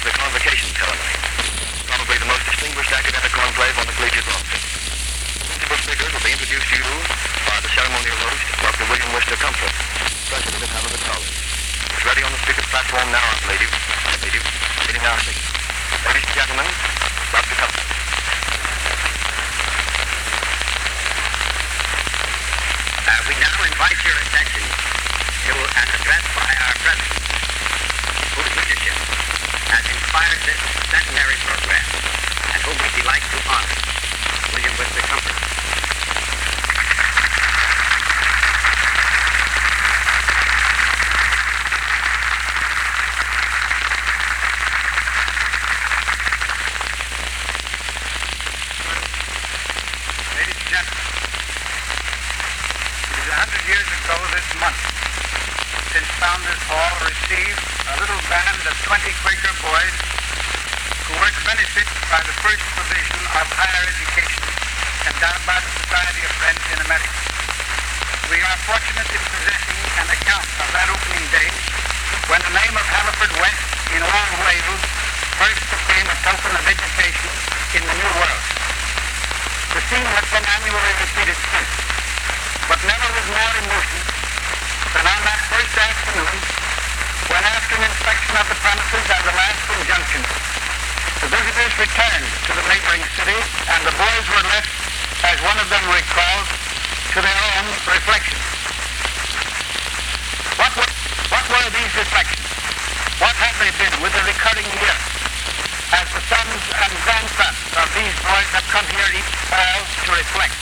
of the convocation ceremony, probably the most distinguished academic conclave on the collegiate law scene. Principal speakers will be introduced to you by the ceremonial host, Dr. William Worcester Comfort, President of Hamilton College. He's ready on the speaker's platform now, I believe you. Getting our signal. Ladies and gentlemen, Dr. Comfort. We now invite your attention to an address by our President, whose leadership has inspired this centenary program, and whom we delight to honor, William Worcester Comfort. Ladies and gentlemen, it is 100 years ago this month since Founders Hall received a little band of 20 Quaker boys who were to benefit by the first provision of higher education endowed by the Society of Friends in America. We are fortunate in possessing an account of that opening day when the name of Halliford West in Old Wales first became a token of education in the New World. The scene has been annually repeated since, but never with more emotion than on that first afternoon when, after an inspection of the premises and the last injunction, the visitors returned to the neighboring city and the boys were left, as one of them recalled, to their own reflections. What were these reflections? What have they been with the recurring year, as the sons and grandsons of these boys have come here each fall to reflect?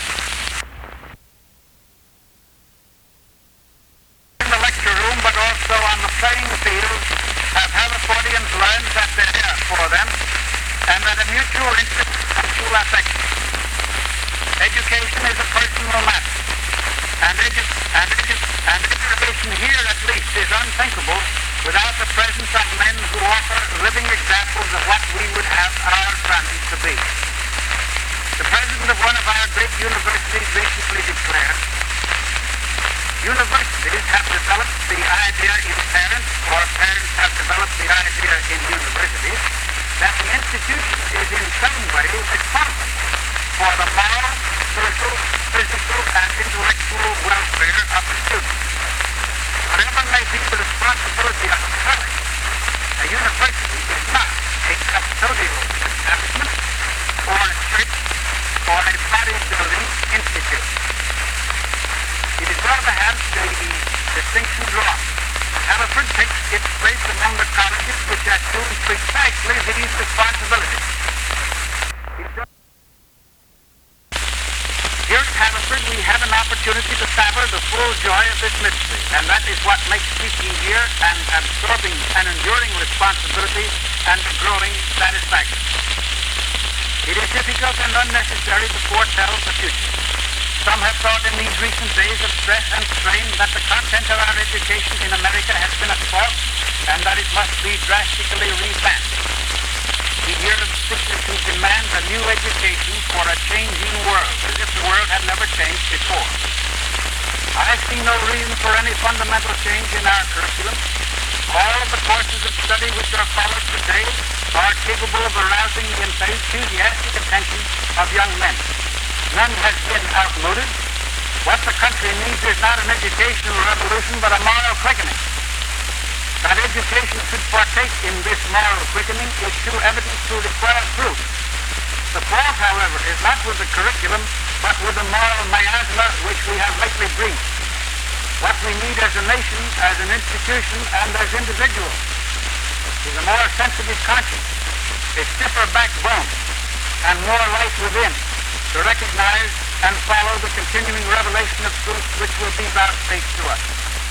In the lecture room, but also on the playing field, have Hallifordians learned that there are for them, and that a mutual interest and mutual affection. Education is a personal matter, and education here at least is unthinkable without the presence of men who offer living examples of what we would have our families to be. The president of one of our great universities recently declared, universities have developed the idea in parents, or parents have developed the idea in universities, that the institution is in some way responsible for the moral, social, physical, and intellectual welfare of the students. Whatever may be the responsibility of a college, a university is not a custodial establishment, or a church, or a bodybuilding institute. It is well to have the distinction drawn. Halliford takes its place among the colleges which assume precisely these responsibilities. Here at Halliford, we have an opportunity to savor the full joy of this mystery, and that is what makes teaching here an absorbing and enduring responsibility and a growing satisfaction. It is difficult and unnecessary to foretell the future. Some have thought in these recent days of stress and strain that the content of our education in America has been at fault and that it must be drastically revamped. We hear of speakers who demand a new education for a changing world, as if the world had never changed before. I see no reason for any fundamental change in our curriculum. All of the courses of study which are followed today are capable of arousing the enthusiastic attention of young men. None has been outmoded. What the country needs is not an educational revolution, but a moral quickening. That education should partake in this moral quickening is too evident to require proof. The fault, however, is not with the curriculum, but with the moral miasma which we have lately breached. What we need as a nation, as an institution, and as individuals is a more sensitive conscience, a stiffer backbone, and more light within, to recognize and follow the continuing revelation of truth which will be vouchsafed to us.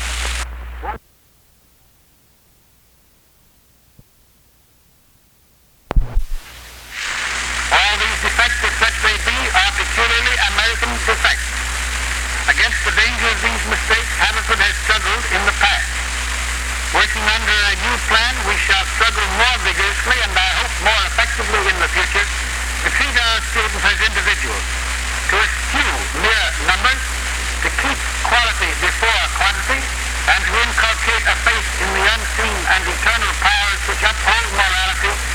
All these defects, if such they be, are peculiarly American defects. Against the danger of these mistakes, Halliford has struggled in the past. Working under a new plan, we shall struggle more vigorously and I hope more effectively in the future to treat our students as individuals, to eschew mere numbers, to keep quality before quantity, and to inculcate a faith in the unseen and eternal powers which uphold morality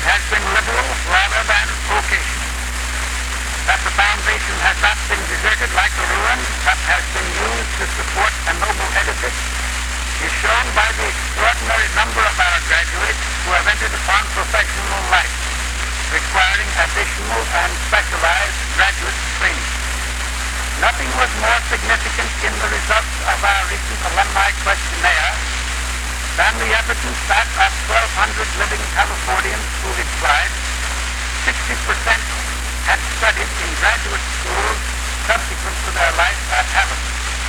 It has been liberal rather than vocational. That the foundation has not been deserted like a ruin, but has been used to support a noble edifice, is shown by the extraordinary number of our graduates who have entered upon professional life, requiring additional and specialized graduate training. Nothing was more significant in the results of our recent alumni questionnaire than the evidence that of 1,200 living Californians who replied, 60% had studied in graduate schools subsequent to their life at Harvard.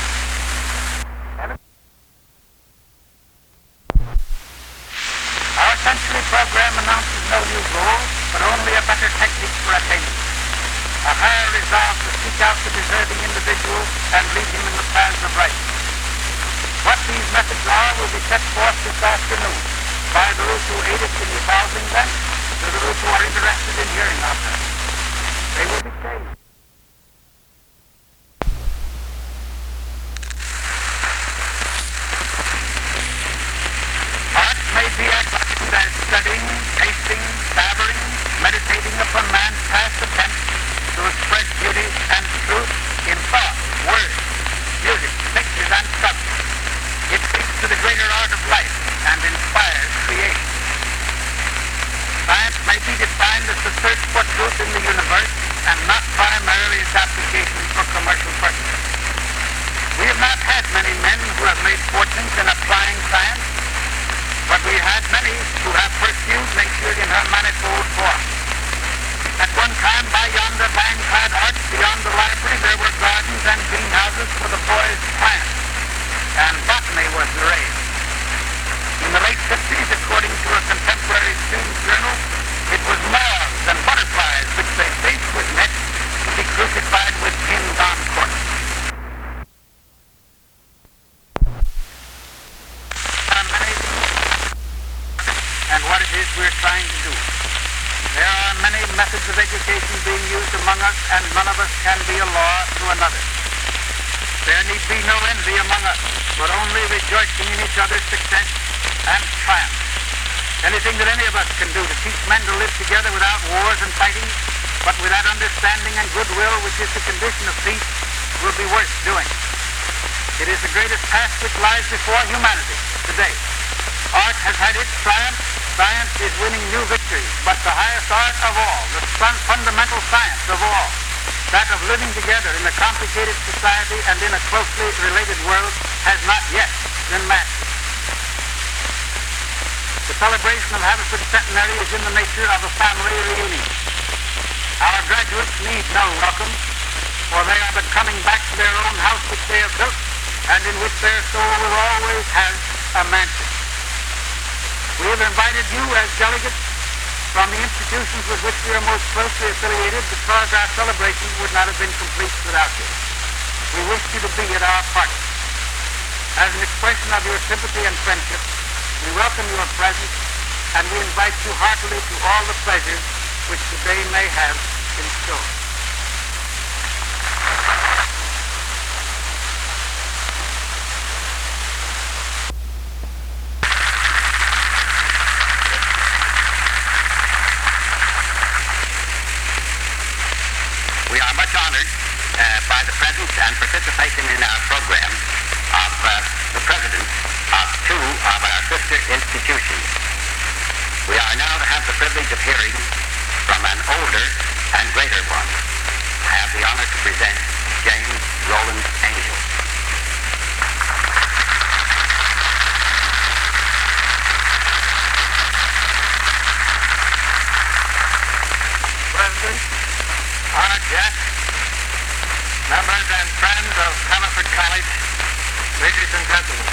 Our century program announces no new goal, but only a better technique for attainment. A higher resolve to seek out the deserving individual and lead him in the paths of right. What these methods are will be set forth this afternoon by those who aid us in evolving them, to those who are interested in hearing of them. They will be changed. Art may be explained as studying, tasting, savoring, meditating upon man's past attempts to express beauty and truth in thought, words, music, pictures, and subjects. It speaks to the greater art of life and inspires creation. Science may be defined as the search for truth in the universe and not primarily its application for commercial purposes. We have not had many men who have made fortunes in applying science, but we had many who have pursued nature in her manifold forms. At one time, by yonder vine-clad arch beyond the library, there were gardens and greenhouses for the boys' plants, and botany was the rage. In the late 50s, according to a contemporary student journal, it was moths and butterflies which they faced with nets to be crucified with pins on corks. And what it is we're trying to do. There are many methods of education being used among us, and none of us can be a law to another. There need be no envy among us, but only rejoicing in each other's success and triumph. Anything that any of us can do to teach men to live together without wars and fighting, but with that understanding and goodwill which is the condition of peace, will be worth doing. It is the greatest task which lies before humanity today. Art has had its triumph. Science is winning new victories, but the highest art of all, the fundamental science of all, that of living together in a complicated society and in a closely related world, has not yet been mastered. The celebration of Haverford Centenary is in the nature of a family reunion. Our graduates need no welcome, for they are but coming back to their own house which they have built, and in which their soul will always have a mansion. We have invited you as delegates from the institutions with which we are most closely affiliated because our celebration would not have been complete without you. We wish you to be at our party. As an expression of your sympathy and friendship, we welcome your presence, and we invite you heartily to all the pleasures which the day may have in store. We are much honored by the presence and participation in our program of the presidents of two of our sister institutions. We are now to have the privilege of hearing from an older and greater one. I have the honor to present James Roland Angell. President, honored guests, members and friends of Haverford College, ladies and gentlemen.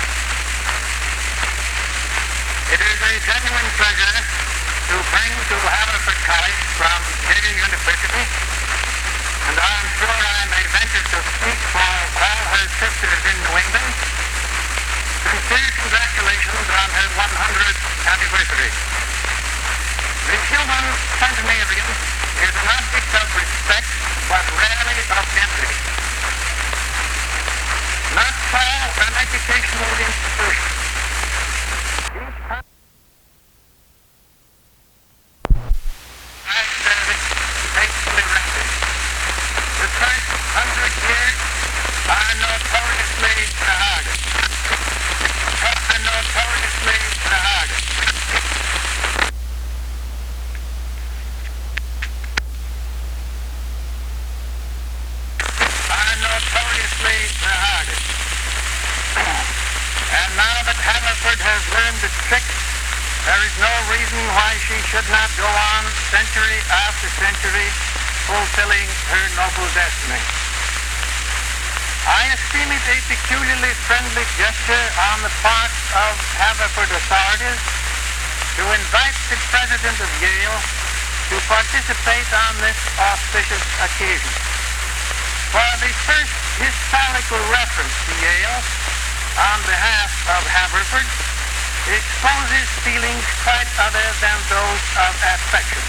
It is a genuine pleasure to bring to Haverford College from Yale University, and I am sure I may venture to speak for all her sisters in New England, sincere congratulations on her 100th anniversary. The human centenarian is an object of respect, but rarely of envy. Not so an educational institution. Haverford has learned the trick, there is no reason why she should not go on century after century fulfilling her noble destiny. I esteem it a peculiarly friendly gesture on the part of Haverford authorities to invite the president of Yale to participate on this auspicious occasion. For the first historical reference to Yale on behalf of Haverford exposes feelings quite other than those of affection.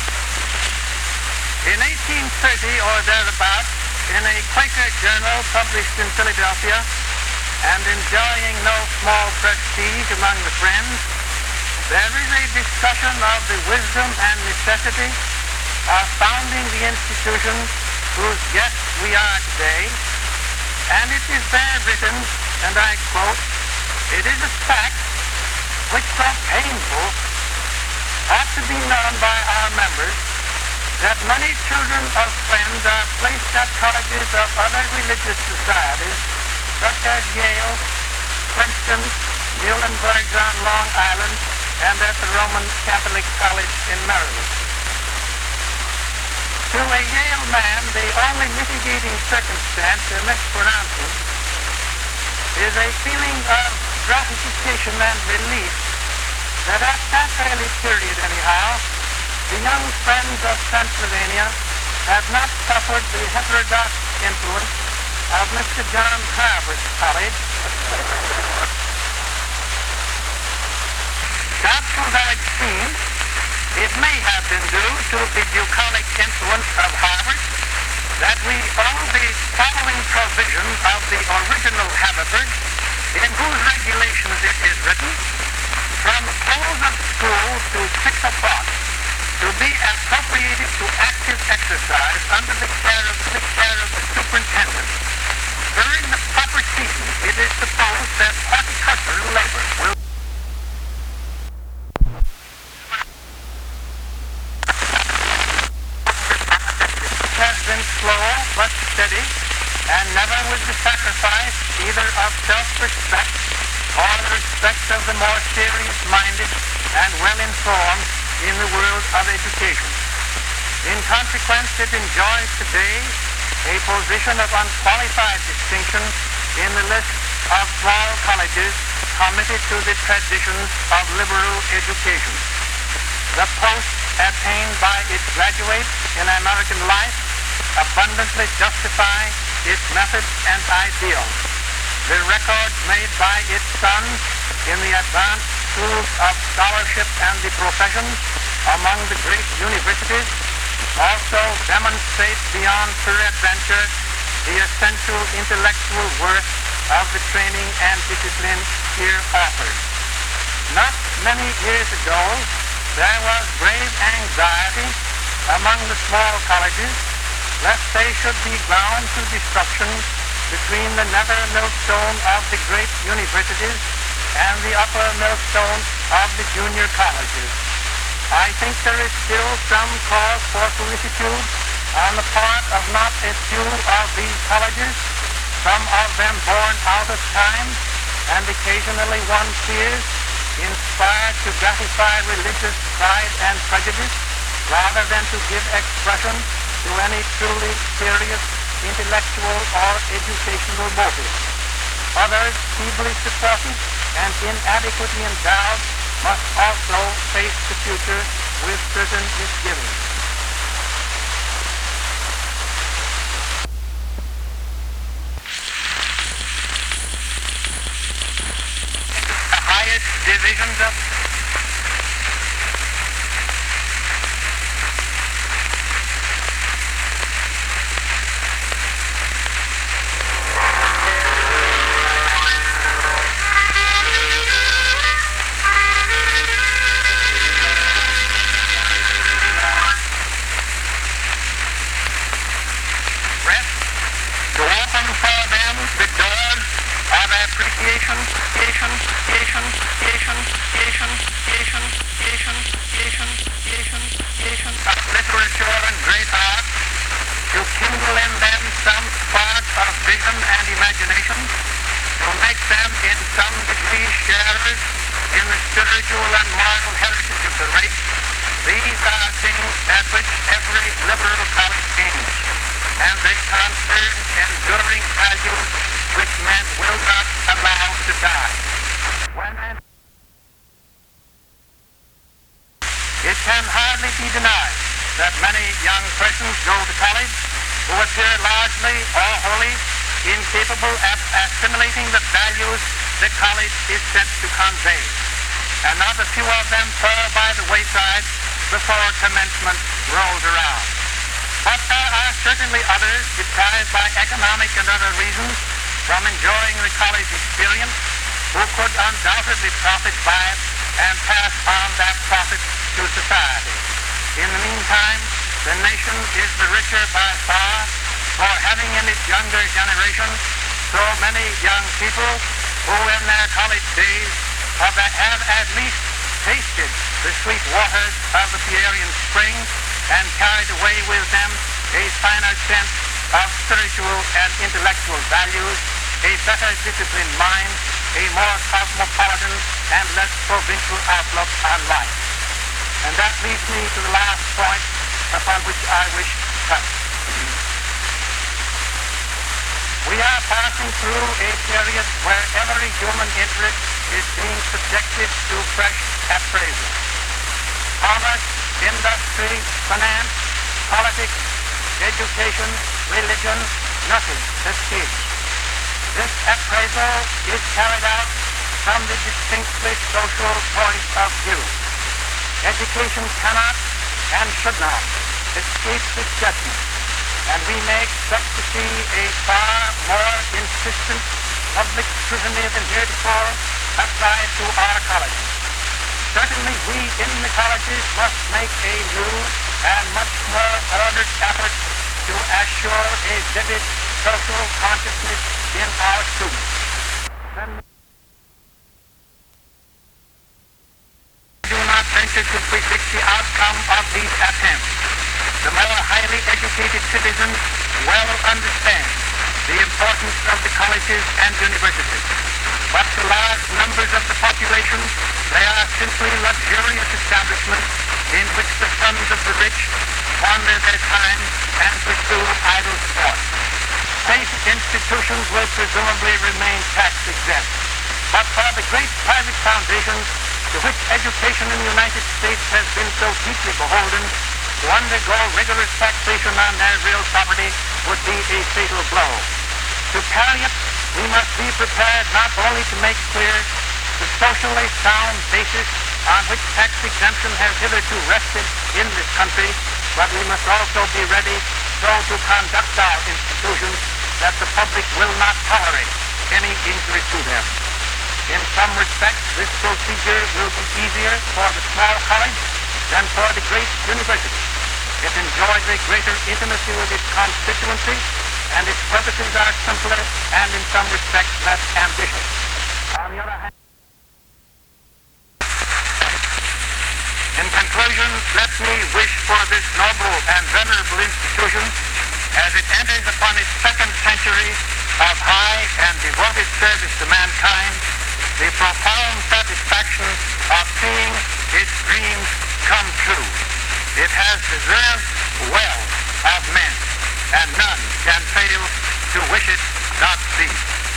In 1830 or thereabouts, in a Quaker journal published in Philadelphia and enjoying no small prestige among the Friends, there is a discussion of the wisdom and necessity of founding the institution whose guests we are today, and it is there written, and I quote, "It is a fact which so painful ought to be known by our members that many children of Friends are placed at colleges of other religious societies, such as Yale, Princeton, Muhlenberg on Long Island, and at the Roman Catholic College in Maryland. To a Yale man, the only mitigating circumstance in this pronouncement is a feeling of gratification and relief that at that early period anyhow, the young Friends of Pennsylvania have not suffered the heterodox influence of Mr. John Harvard's college. Doubtful though it seems, it may have been due to the bucolic influence of Harvard that we owe the following provision of the original Haverford, in whose regulations it is written, "From close of school to 6 o'clock, to be appropriated to active exercise under the care of the superintendent. During the proper season, it is supposed that horticultural labor will has been slow but steady, and never with the sacrifice either of self-respect or the respect of the more serious-minded and well-informed in the world of education. In consequence, it enjoys today a position of unqualified distinction in the list of small colleges committed to the traditions of liberal education. The posts attained by its graduates in American life abundantly justify its methods and ideals. The records made by its sons in the advanced schools of scholarship and the professions among the great universities also demonstrate beyond peradventure the essential intellectual worth of the training and discipline here offered. Not many years ago, there was grave anxiety among the small colleges lest they should be ground to destruction between the nether millstone of the great universities and the upper millstone of the junior colleges. I think there is still some cause for solicitude on the part of not a few of these colleges, some of them born out of time, and occasionally one fears, inspired to gratify religious pride and prejudice, rather than to give expression to any truly serious intellectual or educational motive. Others, feebly supported and inadequately endowed, must also face the future with certain misgivings. The highest divisions of literature and great art to kindle in them some spark of vision and imagination, to make them in some degree sharers in the spiritual and moral heritage of the race, these are things at which every liberal college aims, and they confer enduring values which men will not allow to die. It can hardly be denied that many young persons go to college who appear largely or wholly incapable of assimilating the values that college is set to convey, and not a few of them fall by the wayside before commencement rolls around. But there are certainly others deprived by economic and other reasons from enjoying the college experience who could undoubtedly profit by it and pass on that profit to society. In the meantime, the nation is the richer by far for having in its younger generation so many young people who in their college days have at least tasted the sweet waters of the Pierian spring and carried away with them a finer sense of spiritual and intellectual values, a better disciplined mind, a more cosmopolitan and less provincial outlook on life. And that leads me to the last point upon which I wish to touch. We are passing through a period where every human interest is being subjected to fresh appraisal. Commerce, industry, finance, politics, education, religion, nothing escapes. This appraisal is carried out from the distinctly social point of view. Education cannot and should not escape this judgment, and we may expect to see a far more insistent public scrutiny than heretofore applied to our colleges. Certainly we in the colleges must make a new and much more ordered effort to assure a vivid social consciousness in our students. I do not venture to predict the outcome of these attempts. The more highly educated citizens well understand the importance of the colleges and universities. But to large numbers of the population, they are simply luxurious establishments in which the sons of the rich wander their time and pursue idle sport. State institutions will presumably remain tax exempt. But for the great private foundations to which education in the United States has been so deeply beholden, to undergo rigorous taxation on their real property would be a fatal blow. To carry it, we must be prepared not only to make clear the socially sound basis on which tax exemption has hitherto rested in this country, but we must also be ready so to conduct our institutions that the public will not tolerate any injury to them. In some respects, this procedure will be easier for the small college than for the great university. It enjoys a greater intimacy with its constituency, and its purposes are simpler and in some respects less ambitious. On the other hand, in conclusion, let me wish for this noble and venerable institution, as it enters upon its second century of high and devoted service to mankind, the profound satisfaction of seeing its dreams come true. It has deserved well of men, and none can fail to wish it Godspeed.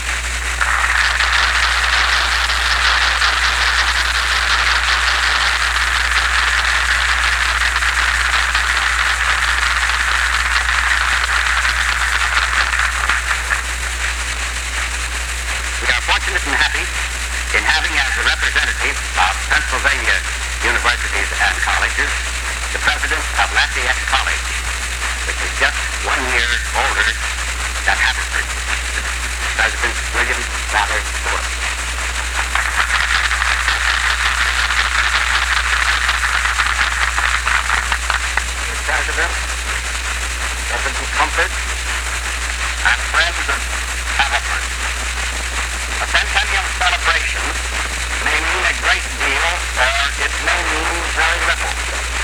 We are fortunate and happy in having as a representative of Pennsylvania universities and colleges the president of Lafayette College, which is just 1 year older than Haverford, President William Ballard Ford. President, President Comfort, and friends of Haverford. A centennial celebration may mean a great deal, or it may mean very little.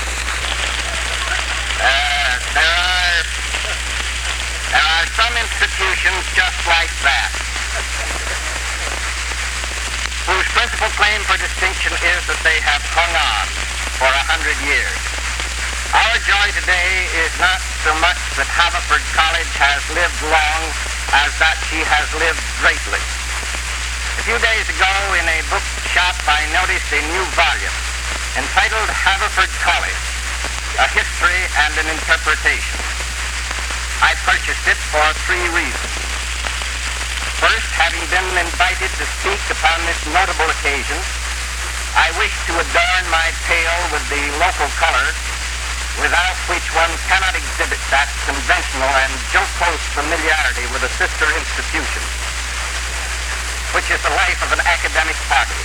There are some institutions just like that, whose principal claim for distinction is that they have hung on for 100 years. Our joy today is not so much that Haverford College has lived long as that she has lived greatly. A few days ago in a book shop I noticed a new volume entitled Haverford College, A History and an Interpretation. I purchased it for 3 reasons. First, having been invited to speak upon this notable occasion, I wish to adorn my tale with the local color without which one cannot exhibit that conventional and jocose familiarity with a sister institution, which is the life of an academic party.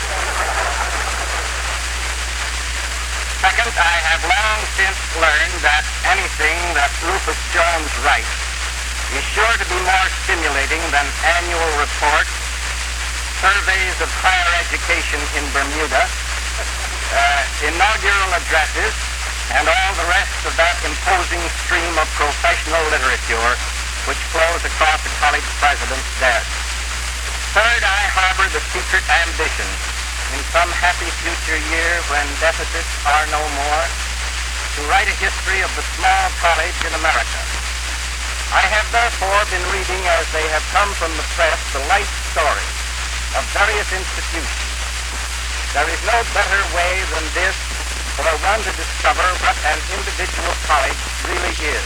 Second, I have long since learned that anything that Rufus Jones writes is sure to be more stimulating than annual reports, surveys of higher education in Bermuda, inaugural addresses, and all the rest of that imposing stream of professional literature which flows across the college president's desk. Third, I harbor the secret ambition in some happy future year when deficits are no more to write a history of the small college in America. I have therefore been reading as they have come from the press the life story of various institutions. There is no better way than this for one to discover what an individual college really is.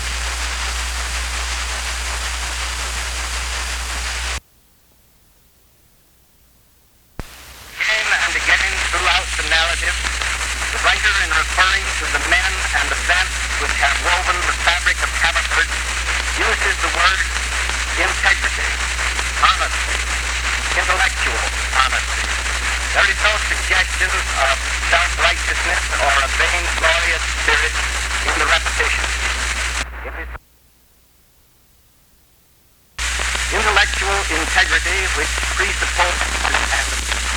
Again and again throughout the narrative, the writer, in referring to the men and events which have woven the fabric of Haverford, uses the word integrity, honesty, intellectual honesty. There is no suggestion of self-righteousness or a vainglorious spirit in the repetition. It is intellectual integrity which presupposes and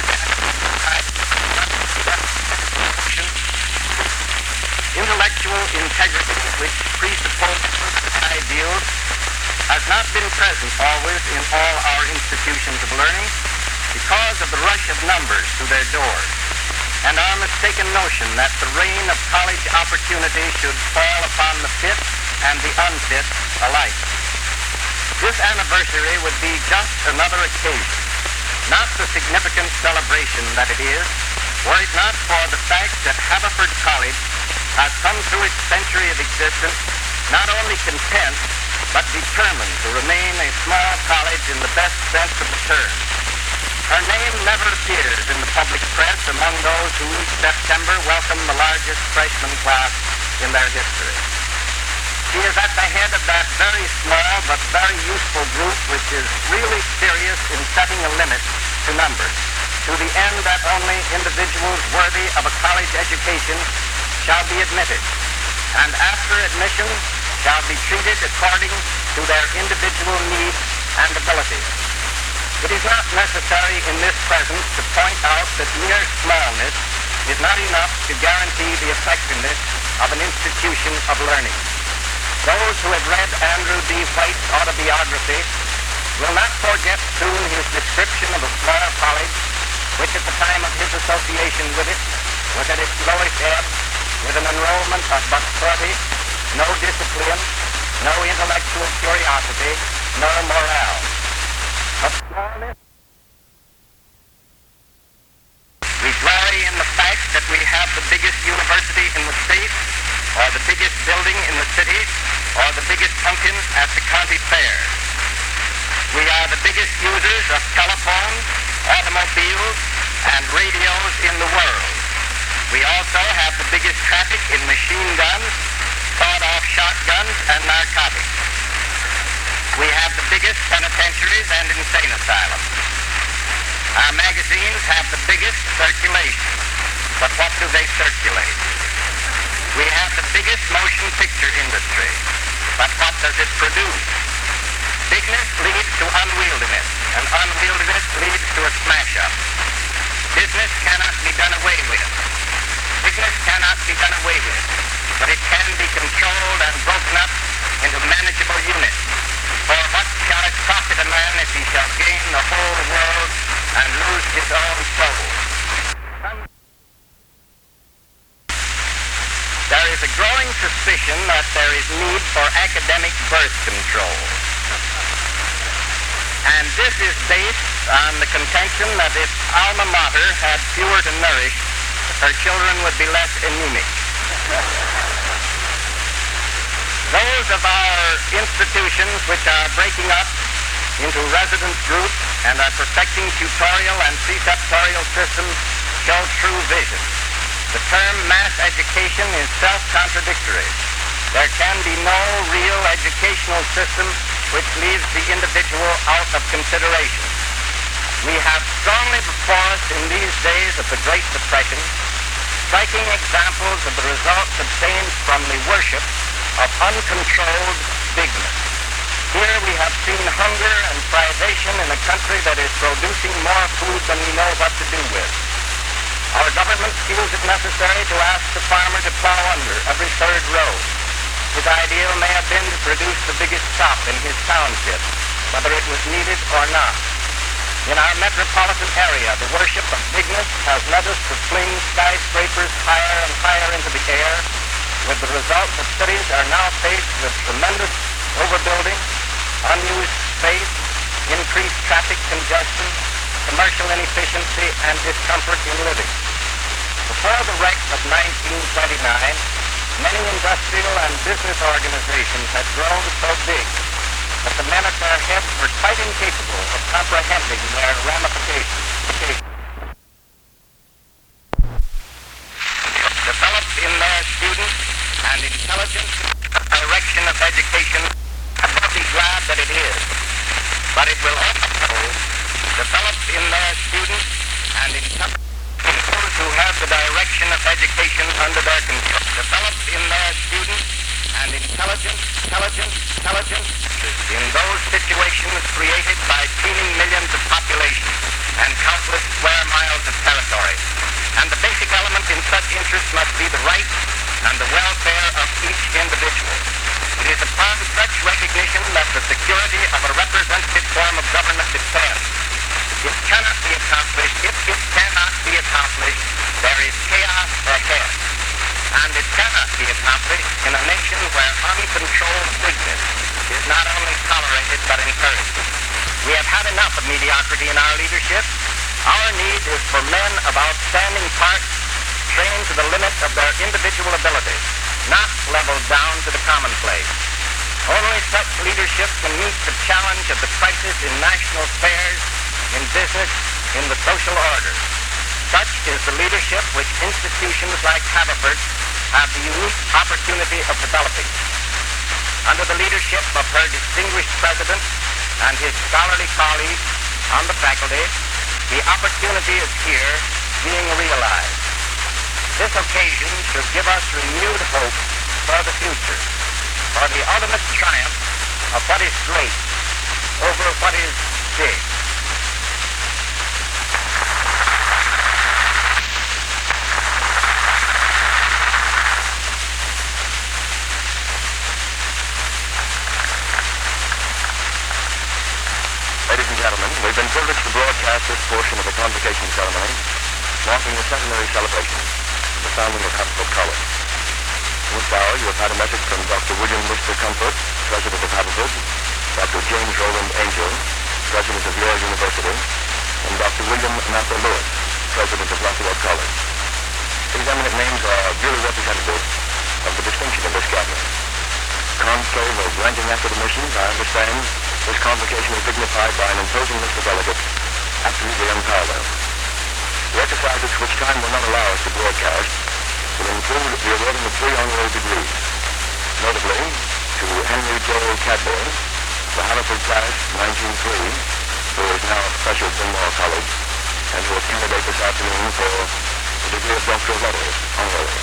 intellectual integrity which presupposes ideals has not been present always in all our institutions of learning because of the rush of numbers to their doors and our mistaken notion that the reign of college opportunity should fall upon the fit and the unfit alike. This anniversary would be just another occasion, not the significant celebration that it is, were it not for the fact that Haverford College has come through its century of existence not only content, but determined to remain a small college in the best sense of the term. Her name never appears in the public press among those who each September welcome the largest freshman class in their history. She is at the head of that very small but very useful group which is really serious in setting a limit to numbers, to the end that only individuals worthy of a college education shall be admitted, and after admission shall be treated according to their individual needs and abilities. It is not necessary in this presence to point out that mere smallness is not enough to guarantee the effectiveness of an institution of learning. Those who have read Andrew D. White's autobiography will not forget soon his description of a small college which at the time of his association with it was at its lowest ebb, with an enrollment of but 30, no discipline, no intellectual curiosity, no morale. But smallness. We glory in the fact that we have the biggest university in the state, or the biggest building in the city, or the biggest pumpkin at the county fair. We are the biggest users of telephones, automobiles, and radios in the world. We also have the biggest traffic in machine guns, sawed-off shotguns, and narcotics. We have the biggest penitentiaries and insane asylums. Our magazines have the biggest circulation. But what do they circulate? We have the biggest motion picture industry. But what does it produce? Bigness leads to unwieldiness, and unwieldiness leads to a smash-up. Business cannot be done away with. Bigness cannot be done away with, but it can be controlled and broken up into manageable units. For what shall it profit a man if he shall gain the whole world and lose his own soul? There is a growing suspicion that there is need for academic birth control. And this is based on the contention that if alma mater had fewer to nourish, her children would be less anemic. Those of our institutions which are breaking up into residence groups and are perfecting tutorial and preceptorial systems show true vision. The term mass education is self-contradictory. There can be no real educational system which leaves the individual out of consideration. We have strongly before us in these days of the Great Depression striking examples of the results obtained from the worship of uncontrolled bigness. Here we have seen hunger and privation in a country that is producing more food than we know what to do with. Our government feels it necessary to ask the farmer to plow under every third row. His ideal may have been to produce the biggest crop in his township, whether it was needed or not. In our metropolitan area, the worship of bigness has led us to fling skyscrapers higher and higher into the air, with the result that cities are now faced with tremendous overbuilding, unused space, increased traffic congestion, commercial inefficiency, and discomfort in living. Before the wreck of 1929, many industrial and business organizations had grown so big that the men at their heads were quite incapable of comprehending their ramifications. Developed in their students and intelligence direction of education, I will be glad that it is. But it will also develop in their students and intelligence those who have the direction of education under their control. Developed in their students and intelligence in those situations created by teeming millions of population and countless square miles of territory. And the basic element in such interests must be the rights and the welfare of each individual. It is upon such recognition that the security of a representative form of government depends. It cannot be accomplished. If it cannot be accomplished, there is chaos ahead. And it cannot be accomplished in a nation where uncontrolled bigness is not only tolerated but encouraged. We have had enough of mediocrity in our leadership. Our need is for men of outstanding parts, trained to the limit of their individual ability, not leveled down to the commonplace. Only such leadership can meet the challenge of the crisis in national affairs, in business, in the social order. Such is the leadership which institutions like Haverford have the unique opportunity of developing. Under the leadership of her distinguished president and his scholarly colleagues on the faculty, the opportunity is here being realized. This occasion should give us renewed hope for the future, for the ultimate triumph of what is great over what is big. Ladies and gentlemen, we've been privileged to broadcast this portion of the convocation ceremony, marking the centenary celebration of the founding of Haverford College. In this hour, you have had a message from Dr. William Worcester Comfort, President of Haverford, Dr. James Roland Angel, President of Yale University, and Dr. William Mather Lewis, President of Lafayette College. These eminent names are duly representative of the distinction of this gathering. Conclave of ranking academicians, I understand, this convocation is dignified by an imposing list of delegates, absolutely unparalleled. The exercises which time will not allow us to broadcast will include the awarding of 3 honorary degrees, notably to Henry J. Cadbury, the Haverford class 1903, who is now a professor at Bryn Mawr College, and who is candidate this afternoon for the degree of Doctor of Letters, honorary.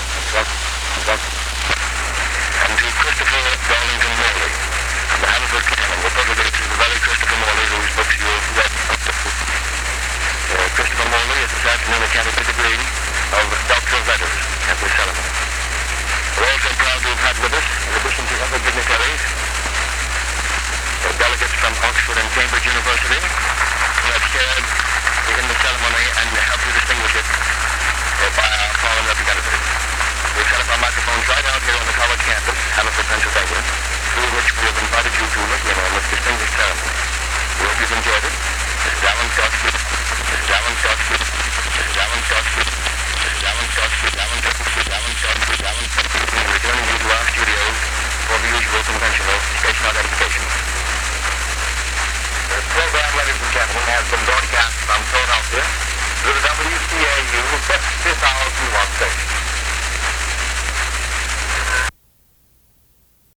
And to Christopher Darlington Morley, the Haverford canon, the profligate to the very Christopher Morley whose books you have read. Christopher Morley is this afternoon a candidate degree of Doctor of Letters at this ceremony. We're also proud to have had with us, in addition to other dignitaries, delegates from Oxford and Cambridge University who have shared the in the ceremony and help you distinguish it by our foreign representatives. We've set up our microphones right out here on the college campus, Hamilton, Pennsylvania, through which we have invited you to look in on this distinguished ceremony. We hope you've enjoyed it. This is Alan Kotsky. This is Alan Kotsky. This is Alan Kotsky. This is Alan Kotsky. Alan Kotsky. Alan Kotsky. Alan Kotsky. And returning you to our studios for the usual conventional station identification. This program, ladies and gentlemen, has been brought